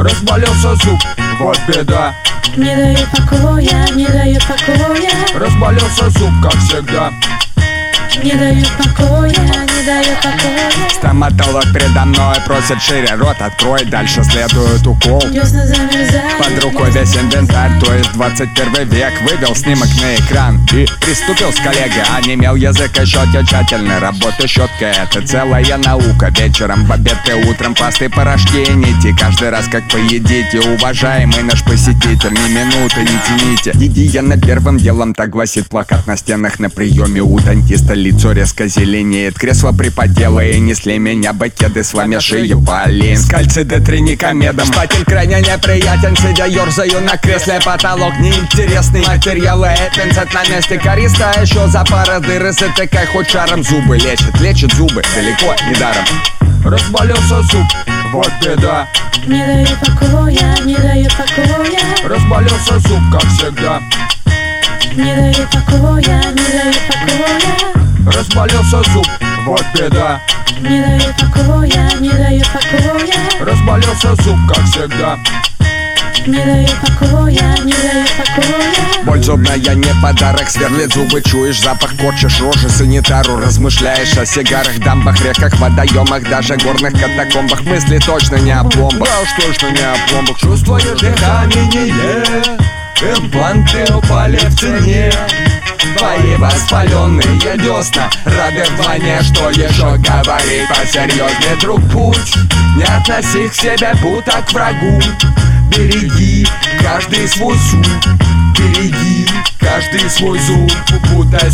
Разболелся зуб, вот беда. Не дает покоя, не дает покоя. Разболелся зуб, как всегда. Не дает покоя, не дает покоя. Стоматолог передо мной просит шире рот открой. Дальше следует укол. Десна замерзают. Под рукой весь инвентарь, то есть 21 век. Вывел снимок на экран и приступил с коллегой. Онемел язык о счете тщательной работы щеткой. Это целая наука. Вечером, в обед и утром пасты, порошки и нити. Каждый раз как поедите, уважаемый наш посетитель, ни минуты не тяните. Гигиена первым делом, так гласит плакат на стенах. На приеме у дантиста лицо резко зеленеет. Кресло припотело и несли меня бакеты с вами шиеполин. С кальцидотринекомедом. Шпатель крайне неприятен, сидя ерзаю на кресле. Потолок неинтересный, материалы пинцет на месте користа. Еще за пара дыры затыкай хоть шаром. Зубы лечит зубы, далеко не даром. Разболелся зуб, вот беда. Не дает покоя, не дает покоя. Разболелся зуб, как всегда. Не дает покоя, не дает покоя. Разболелся зуб, вот беда. Не дает покоя, не дает покоя. Разболелся зуб, как всегда. Не дает покоя, не дает покоя. Боль зубная не подарок, сверлит зубы, чуешь запах, корчишь рожи санитару. Размышляешь о сигарах, дамбах, реках, водоемах, даже горных катакомбах. Мысли точно не о пломбах, да уж точно не о пломбах. Чувствуешь дыхание, импланты упали в цене. Твои воспаленные десна рады вдвойне, что еще говорить посерьезнее, друг, путь. Не относи к себе будто к врагу. Береги каждый свой зуб, береги каждый свой зуб. Будто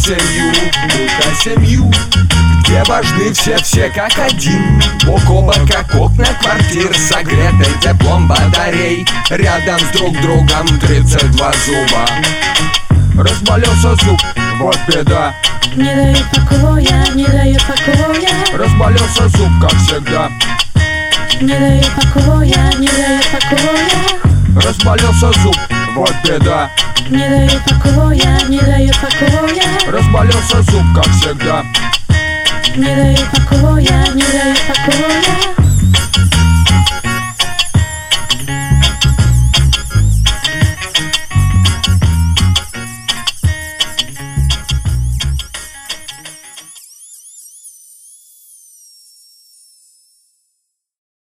семью, где важны все как один. Бок о бок, как окна квартир, согреты теплом батарей. Рядом с друг другом 32 зуба. Разболелся зуб, вот беда. Не дает покоя, не дает покоя. Разболелся зуб, как всегда. Не дает покоя, не дает покоя. Разболелся зуб, вот беда. Не дает покоя, не дает покоя. Разболелся зуб, как всегда. Не дает покоя, не дает покоя.